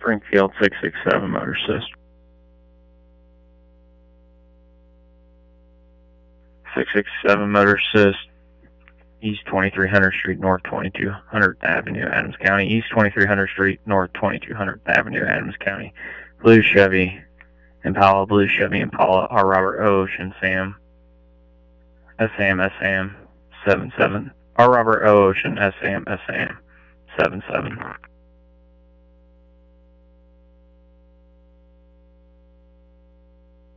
Springfield 667 Motor Assist. 667 Motor Assist. East 2300 Street, North 2200th Avenue, Adams County. East 2300 Street, North 2200th Avenue, Adams County. Blue Chevy Impala, Blue Chevy Impala, R. Robert O. Ocean, Sam 77. R. Robert O. Ocean, Sam 77.